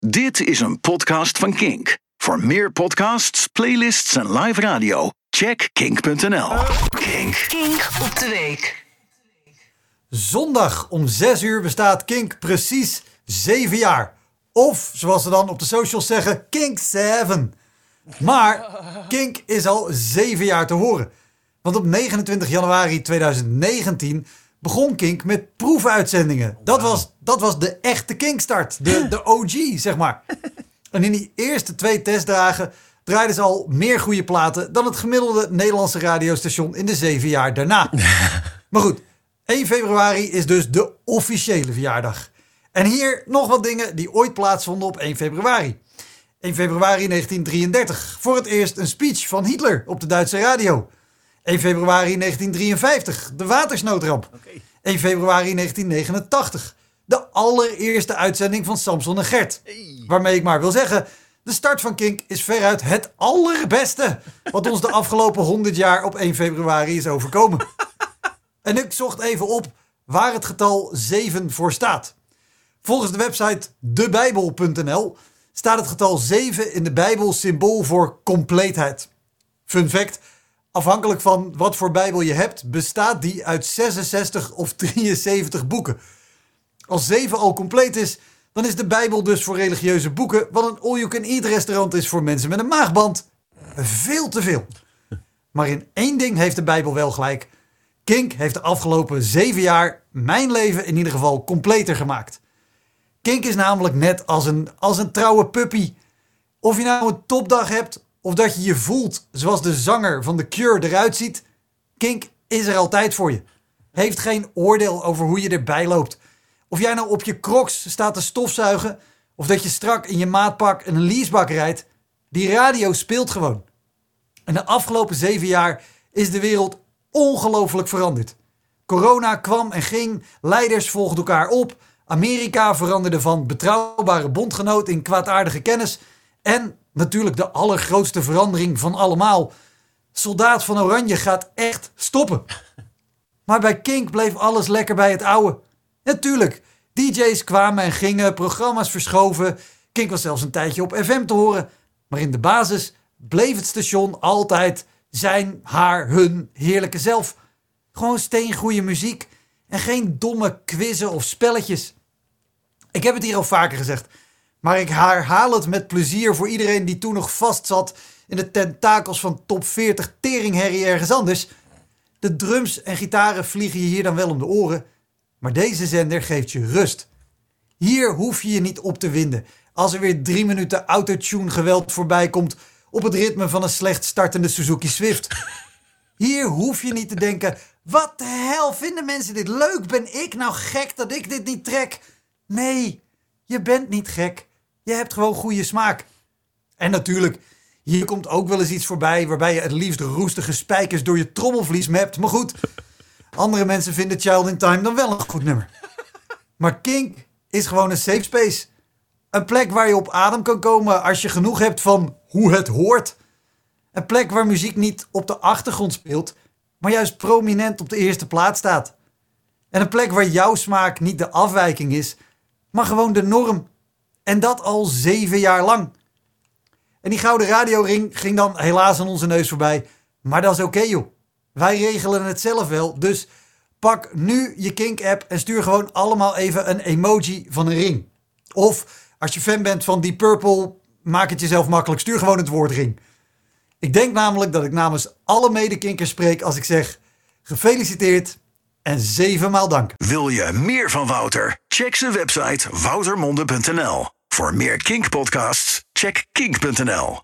Dit is een podcast van Kink. Voor meer podcasts, playlists en live radio, check kink.nl. Kink op de week. Zondag om 6 uur bestaat Kink precies 7 jaar. Of, zoals ze dan op de socials zeggen, Kink 7. Maar Kink is al 7 jaar te horen. Want op 29 januari 2019 begon Kink met proefuitzendingen. Dat was de echte Kinkstart. De OG, zeg maar. En in die eerste 2 testdagen draaiden ze al meer goede platen dan het gemiddelde Nederlandse radiostation in de 7 jaar daarna. Maar goed, 1 februari is dus de officiële verjaardag. En hier nog wat dingen die ooit plaatsvonden op 1 februari. 1 februari 1933. Voor het eerst een speech van Hitler op de Duitse radio. 1 februari 1953. De watersnoodramp. 1 februari 1989. De allereerste uitzending van Samson en Gert. Waarmee ik maar wil zeggen, de start van Kink is veruit het allerbeste wat ons de afgelopen 100 jaar op 1 februari is overkomen. En ik zocht even op waar het getal 7 voor staat. Volgens de website debijbel.nl staat het getal 7 in de Bijbel symbool voor compleetheid. Fun fact, afhankelijk van wat voor Bijbel je hebt, bestaat die uit 66 of 73 boeken. Als 7 al compleet is, dan is de Bijbel dus voor religieuze boeken wat een all-you-can-eat restaurant is voor mensen met een maagband. Veel te veel. Maar in één ding heeft de Bijbel wel gelijk. Kink heeft de afgelopen 7 jaar mijn leven in ieder geval completer gemaakt. Kink is namelijk net als een trouwe puppy. Of je nou een topdag hebt of dat je je voelt zoals de zanger van The Cure eruit ziet. Kink is er altijd voor je. Heeft geen oordeel over hoe je erbij loopt. Of jij nou op je Crocs staat te stofzuigen of dat je strak in je maatpak een leasebak rijdt. Die radio speelt gewoon. En de afgelopen 7 jaar is de wereld ongelooflijk veranderd. Corona kwam en ging, leiders volgden elkaar op. Amerika veranderde van betrouwbare bondgenoot in kwaadaardige kennis. En natuurlijk de allergrootste verandering van allemaal. Soldaat van Oranje gaat echt stoppen. Maar bij Kink bleef alles lekker bij het oude. Natuurlijk, DJ's kwamen en gingen, programma's verschoven. Kink was zelfs een tijdje op FM te horen. Maar in de basis bleef het station altijd zijn, haar, hun heerlijke zelf. Gewoon steengoeie muziek en geen domme quizzen of spelletjes. Ik heb het hier al vaker gezegd, maar ik herhaal het met plezier voor iedereen die toen nog vast zat in de tentakels van top 40 teringherrie ergens anders. De drums en gitaren vliegen je hier dan wel om de oren, maar deze zender geeft je rust. Hier hoef je je niet op te winden als er weer 3 minuten autotune geweld voorbij komt op het ritme van een slecht startende Suzuki Swift. Hier hoef je niet te denken, wat de hel, vinden mensen dit leuk? Ben ik nou gek dat ik dit niet trek? Nee, je bent niet gek. Je hebt gewoon goede smaak. En natuurlijk, hier komt ook wel eens iets voorbij waarbij je het liefst roestige spijkers door je trommelvlies mept. Maar goed, andere mensen vinden Child in Time dan wel een goed nummer. Maar Kink is gewoon een safe space. Een plek waar je op adem kan komen als je genoeg hebt van hoe het hoort. Een plek waar muziek niet op de achtergrond speelt, maar juist prominent op de eerste plaats staat. En een plek waar jouw smaak niet de afwijking is, maar gewoon de norm. En dat al 7 jaar lang. En die gouden radioring ging dan helaas aan onze neus voorbij. Maar dat is oké, joh. Wij regelen het zelf wel. Dus pak nu je Kink-app en stuur gewoon allemaal even een emoji van een ring. Of als je fan bent van Deep Purple, maak het jezelf makkelijk. Stuur gewoon het woord ring. Ik denk namelijk dat ik namens alle medekinkers spreek als ik zeg gefeliciteerd en 7 maal dank. Wil je meer van Wouter? Check zijn website woutermonde.nl. Voor meer Kink podcasts, check kink.nl.